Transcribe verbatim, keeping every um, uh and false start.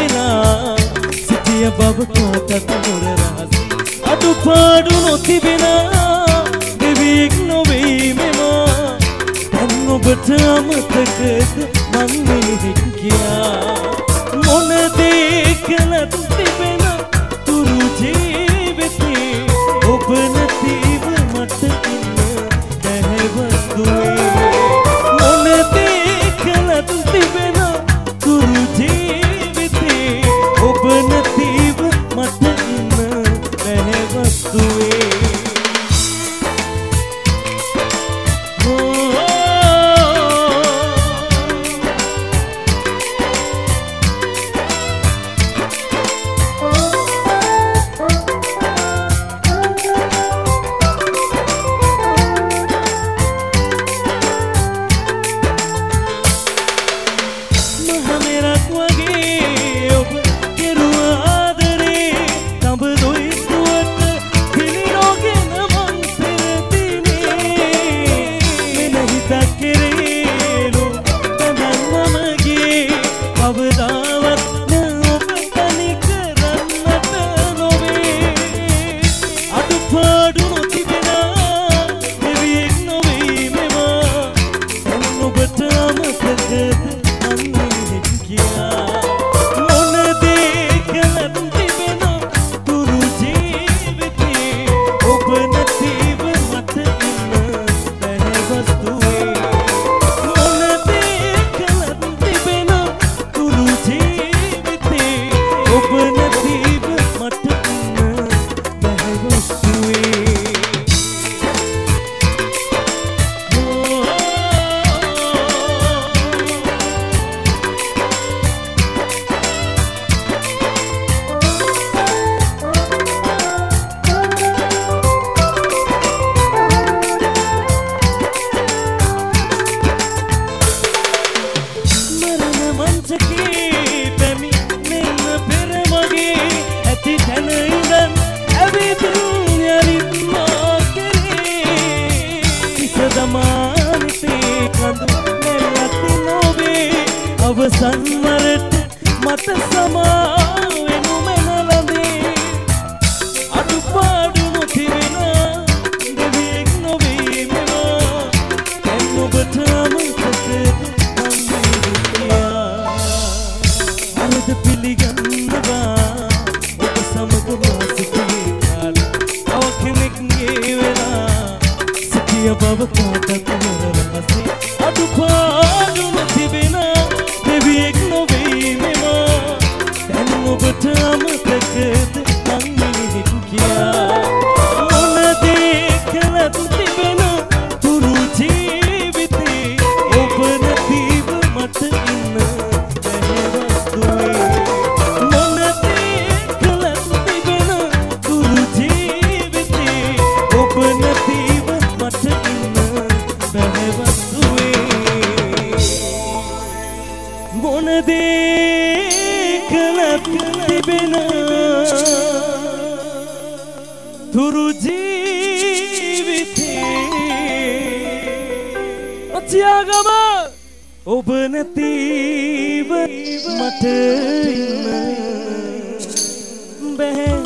වෙලා සිටිය බව කාටත් මොර රහස අඩුපාඩු නොතිබෙනා දෙවියෙක් නොවේ මෙමා දැන් ඔබට අමතකද මං මෙහෙක් ගියා මොන දේ කළත් තිබෙන තුරු ජීවිතේ ඔබ නැතිව මට ඉන්න බැහැ වස්තුවේ මොන දේ කළත් තිබෙන තුරු ජීවිතේ ඔබ නැතිව මට ඉන්න බැහැ වස්තුවේ අවසන් වරට මට සමා වෙනු මැනලඳේ අඩුපාඩු නොතිබෙනා දෙවියෙක් නොවේ මෙවා දැන් ඔබට අමතකද මං ගියා අරද පිළිගන්නවා ඔබ සමග මා සිටියේ කාලේ තව කෙනෙක්ගේ වෙලා සිටිය බව කාටත් මොර රහසේ අඩුපාඩු නොතිබෙනා දෙවියෙක් නොවේ මෙවා දැන් ඔබට අමතකද මං මෙහෙක් ගියා මොන දේ කළත් තිබෙන තුරු ජීවිතේ ඔබ නැතිව මට ඉන්න බැහැ වස්තුවේ මොන දේ කළත් තිබෙන තුරු ජීවිතේ ඔබ නැතිව මට ඉන්න බැහැ වස්තුවේ මොන දේ කළත් තිබෙන තුරු ජීවිතේ අත්‍යාගම ඔබ නැතිව මට ඉන්න බැහැ